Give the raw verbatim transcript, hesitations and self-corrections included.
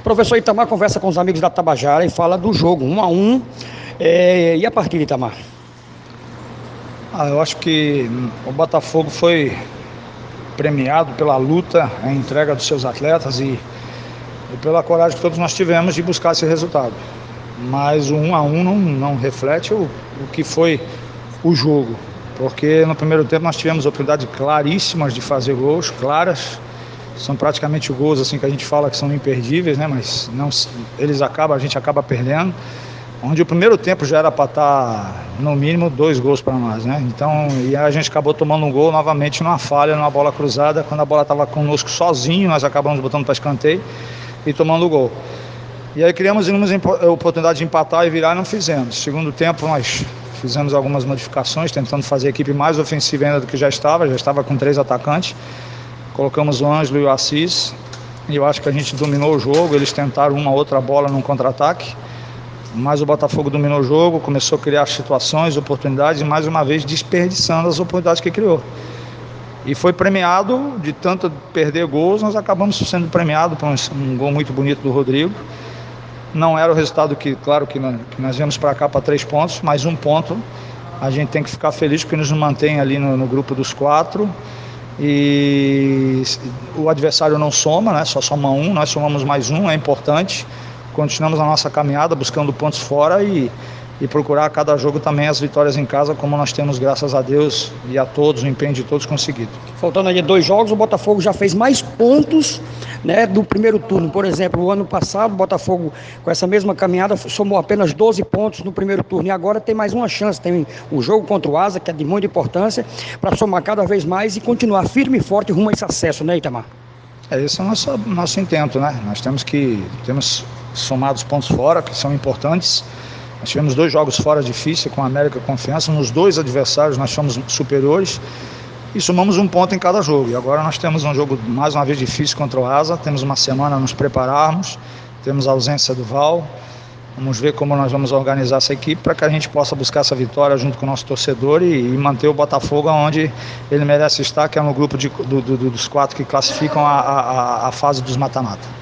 Professor Itamar conversa com os amigos da Tabajara e fala do jogo, um a um. É, e a partida, Itamar? Ah, eu acho que o Botafogo foi premiado pela luta, a entrega dos seus atletas e, e pela coragem que todos nós tivemos de buscar esse resultado. Mas o um a um não, não reflete o, o que foi o jogo, porque no primeiro tempo nós tivemos oportunidades claríssimas de fazer gols, claras. São praticamente gols assim que a gente fala que são imperdíveis, né? Mas não, eles acabam, a gente acaba perdendo. Onde o primeiro tempo já era para estar no mínimo dois gols para nós, né? Então, e a gente acabou tomando um gol novamente numa falha, numa bola cruzada, quando a bola estava conosco sozinho, nós acabamos botando para escanteio e tomando o gol. E aí criamos inúmeras oportunidades de empatar e virar e não fizemos. Segundo tempo nós fizemos algumas modificações, tentando fazer a equipe mais ofensiva ainda do que já estava, já estava com três atacantes. Colocamos o Ângelo e o Assis, e eu acho que a gente dominou o jogo. Eles tentaram uma outra bola num contra-ataque, mas o Botafogo dominou o jogo, começou a criar situações, oportunidades, e mais uma vez desperdiçando as oportunidades que criou. E foi premiado, de tanto perder gols, nós acabamos sendo premiados por um, um gol muito bonito do Rodrigo. Não era o resultado que, claro, que nós, que nós viemos para cá para três pontos, mas um ponto a gente tem que ficar feliz porque nos mantém ali no, no grupo dos quatro. E o adversário não soma, né? Só soma um, nós somamos mais um, é importante. Continuamos a nossa caminhada buscando pontos fora e, e procurar a cada jogo também as vitórias em casa, como nós temos, graças a Deus e a todos, o empenho de todos conseguido. Faltando aí dois jogos, o Botafogo já fez mais pontos, né, do primeiro turno. Por exemplo, o ano passado o Botafogo, com essa mesma caminhada, somou apenas doze pontos no primeiro turno, e agora tem mais uma chance, tem um jogo contra o Asa, que é de muita importância, para somar cada vez mais e continuar firme e forte rumo a esse acesso, né, Itamar? É, esse é o nosso, nosso intento, né? Nós temos que temos somado os pontos fora, que são importantes. Nós tivemos dois jogos fora difíceis, com a América e Confiança. Nos dois adversários nós somos superiores e somamos um ponto em cada jogo. E agora nós temos um jogo mais uma vez difícil contra o Asa, temos uma semana a nos prepararmos, temos a ausência do Val. Vamos ver como nós vamos organizar essa equipe para que a gente possa buscar essa vitória junto com o nosso torcedor e, e manter o Botafogo onde ele merece estar, que é no grupo de, do, do, dos quatro que classificam a, a, a fase dos mata-mata.